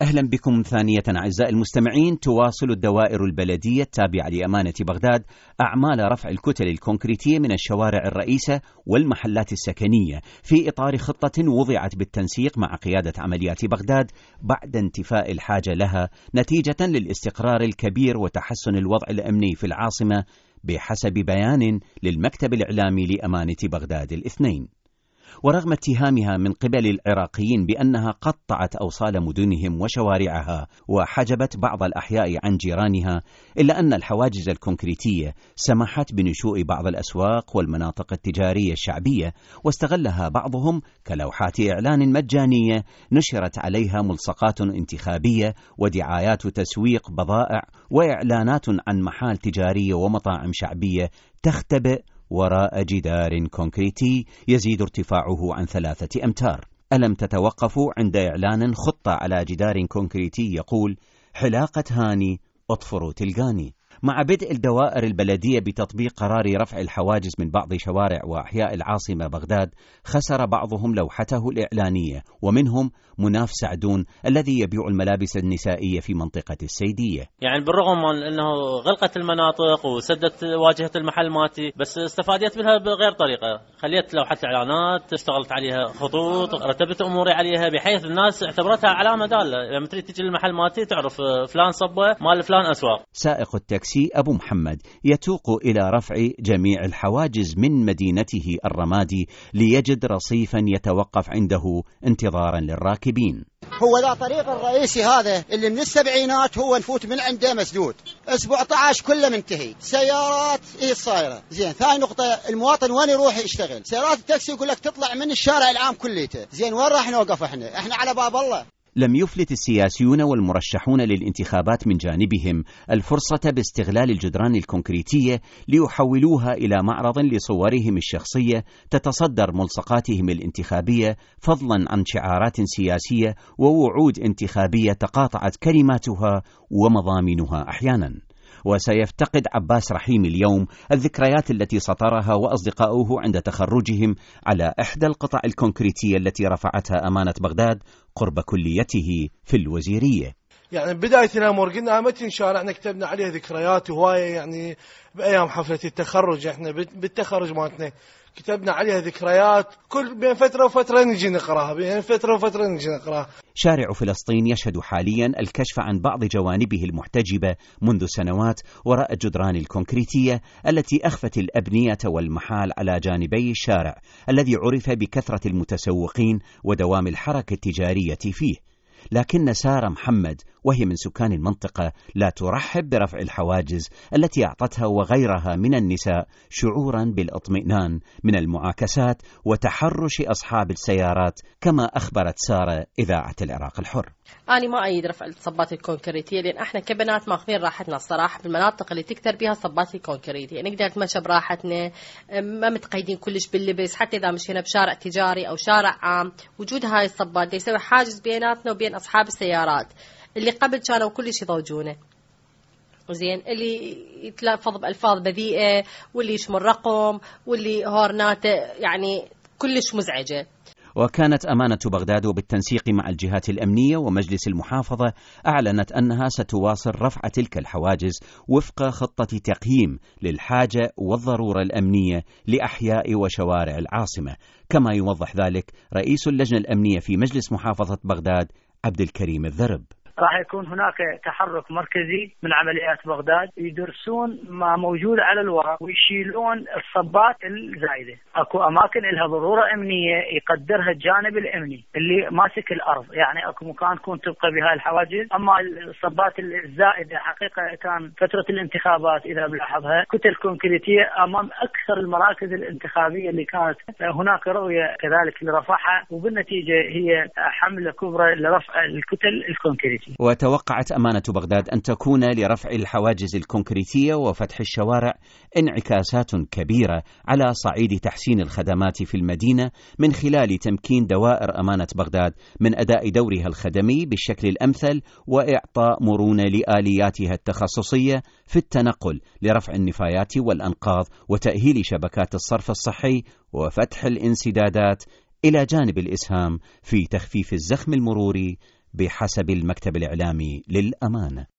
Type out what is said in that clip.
أهلا بكم ثانية أعزائي المستمعين. تواصل الدوائر البلدية التابعة لأمانة بغداد أعمال رفع الكتل الكونكريتية من الشوارع الرئيسة والمحلات السكنية في إطار خطة وضعت بالتنسيق مع قيادة عمليات بغداد بعد انتفاء الحاجة لها نتيجة للاستقرار الكبير وتحسن الوضع الأمني في العاصمة بحسب بيان للمكتب الإعلامي لأمانة بغداد الاثنين. ورغم اتهامها من قبل العراقيين بأنها قطعت أوصال مدنهم وشوارعها وحجبت بعض الأحياء عن جيرانها، إلا أن الحواجز الكونكريتية سمحت بنشوء بعض الأسواق والمناطق التجارية الشعبية، واستغلها بعضهم كلوحات إعلان مجانية نشرت عليها ملصقات انتخابية ودعايات تسويق بضائع وإعلانات عن محال تجارية ومطاعم شعبية تختبئ وراء جدار كونكريتي يزيد ارتفاعه عن 3 أمتار. ألم تتوقفوا عند إعلان خطة على جدار كونكريتي يقول حلاقة هاني اطفروا تلقاني. مع بدء الدوائر البلدية بتطبيق قرار رفع الحواجز من بعض شوارع وأحياء العاصمة بغداد، خسر بعضهم لوحته الإعلانية، ومنهم مناف سعدون الذي يبيع الملابس النسائية في منطقة السيدية. يعني بالرغم من أنه غلقت المناطق وسدت واجهة المحل ماتي، بس استفادت منها بغير طريقة. خليت لوحة الإعلانات، اشتغلت عليها خطوط، رتبت أموري عليها بحيث الناس اعتبرتها علامة دالة. لما تريد تجي المحل ماتي تعرف فلان صبة مال فلان أسواق. سائق التاكسي أبو محمد يتوق إلى رفع جميع الحواجز من مدينته الرمادي ليجد رصيفا يتوقف عنده انتظارا للراكبين. هو ذا طريق الرئيسي هذا اللي من السبعينات هو نفوت من عنده مسدود، اسبوع 17 كله منتهي، سيارات صايره زين. ثاني نقطه، المواطن وين يروح يشتغل؟ سيارات التاكسي يقول لك تطلع من الشارع العام كليته، زين وين راح نوقف احنا على باب الله. لم يفلت السياسيون والمرشحون للانتخابات من جانبهم الفرصة باستغلال الجدران الكونكريتية ليحولوها إلى معرض لصورهم الشخصية تتصدر ملصقاتهم الانتخابية، فضلا عن شعارات سياسية ووعود انتخابية تقاطعت كلماتها ومضامينها أحيانا. وسيفتقد عباس رحيم اليوم الذكريات التي سطرها وأصدقاؤه عند تخرجهم على إحدى القطع الكونكريتية التي رفعتها أمانة بغداد قرب كليته في الوزيرية. يعني بداية الأمور قلنا متن شارعنا كتبنا عليه ذكريات وهواية، يعني بأيام حفلة التخرج احنا بالتخرج مالتنا كتبنا عليها ذكريات، كل بين فترة وفترة نجي نقراها. شارع فلسطين يشهد حاليا الكشف عن بعض جوانبه المحتجبة منذ سنوات وراء الجدران الكونكريتية التي أخفت الأبنية والمحال على جانبي الشارع الذي عرف بكثرة المتسوقين ودوام الحركة التجارية فيه. لكن سارة محمد وهي من سكان المنطقة لا ترحب برفع الحواجز التي أعطتها وغيرها من النساء شعورا بالاطمئنان من المعاكسات وتحرش أصحاب السيارات، كما أخبرت سارة إذاعة العراق الحر. أنا ما أيد رفع الصبات الكونكريتية، لأن احنا كبنات ماخذين راحتنا الصراحة بالمناطق اللي تكتر بها الصبات الكونكريتية، نقدر نتمشى براحتنا، ما متقيدين كلش باللبس. حتى إذا مشينا بشارع تجاري أو شارع عام، وجود هاي الصبات دي يسوي حاجز بيناتنا وبين أصحاب السيارات اللي قبل كانوا كلش يضوجونه، زين، اللي يتلفظ بألفاظ بذيئة واللي يشمر رقم واللي هورناته يعني كلش مزعجة. وكانت أمانة بغداد وبالتنسيق مع الجهات الأمنية ومجلس المحافظة أعلنت أنها ستواصل رفع تلك الحواجز وفق خطة تقييم للحاجة والضرورة الأمنية لأحياء وشوارع العاصمة، كما يوضح ذلك رئيس اللجنة الأمنية في مجلس محافظة بغداد عبد الكريم الذرب. راح يكون هناك تحرك مركزي من عمليات بغداد يدرسون ما موجود على الورق ويشيلون الصبات الزايدة. اكو اماكن لها ضرورة امنية يقدرها الجانب الامني اللي ماسك الارض، يعني اكو مكان تكون تبقى بها الحواجز. اما الصبات الزائدة حقيقة كان فترة الانتخابات اذا بلاحظها كتل كونكريتية امام اكثر المراكز الانتخابية اللي كانت هناك رؤية كذلك لرفعها، وبالنتيجة هي حملة كبرى لرفع الكتل الكونكريتية. وتوقعت أمانة بغداد أن تكون لرفع الحواجز الكونكريتية وفتح الشوارع انعكاسات كبيرة على صعيد تحسين الخدمات في المدينة من خلال تمكين دوائر أمانة بغداد من أداء دورها الخدمي بالشكل الأمثل وإعطاء مرونة لآلياتها التخصصية في التنقل لرفع النفايات والأنقاض وتأهيل شبكات الصرف الصحي وفتح الانسدادات، إلى جانب الإسهام في تخفيف الزخم المروري بحسب المكتب الإعلامي للأمانة.